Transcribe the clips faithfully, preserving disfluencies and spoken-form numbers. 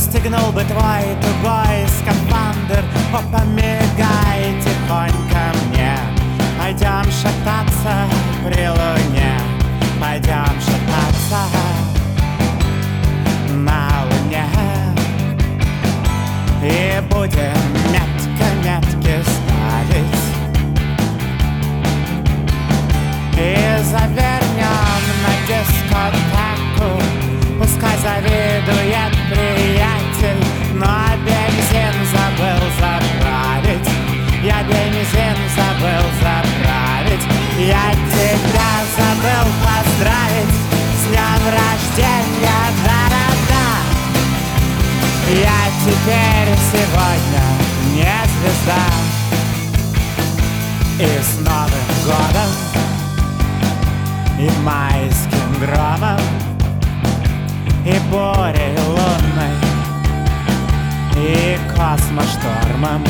Расстегнул бы твой тугой скафандр. О, помигай тихонько мне. Пойдем шататься при луне. Пойдем шататься на луне. И будем метко-метки ставить. И завернем на дискотеку. Пускай завидует приятель, но бензин забыл заправить. Я бензин забыл заправить. Я тебя забыл поздравить с днем рождения, да-да-да. Я теперь сегодня не звезда. И с Новым годом, и майским громом, и бурей лунной, и космоштормом.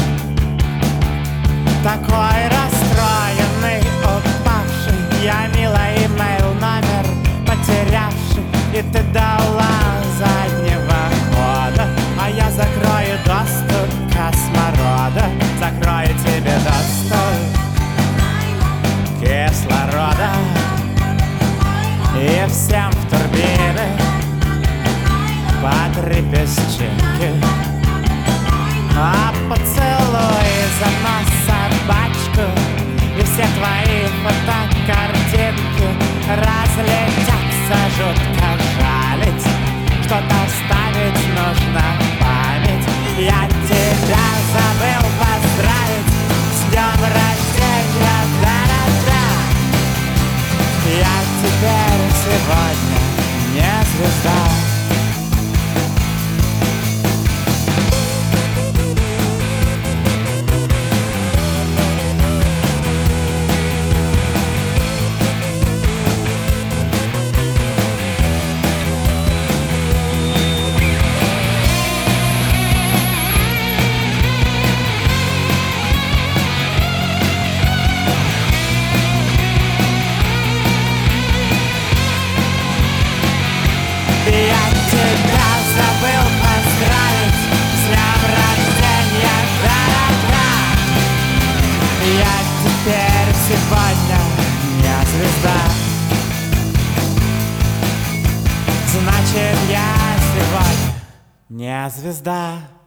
Такой расстроенный, упавший, я, милый, имейл номер потерявший. И ты дала заднего хода, а я закрою доступ косморода. Закрою тебе доступ кислорода. И всем в турбины по три песчинки. А поцелуй за нос собачку. И все твои фотокартинки разлетятся жутко жалить. Что-то оставить нужно в память. Я тебя забыл поздравить с днем рождения, да-да-да. Я теперь сегодня не звезда. Я тебя забыл поздравить с днем рождения, да-да-да. Я теперь сегодня не звезда. Значит, я сегодня не звезда.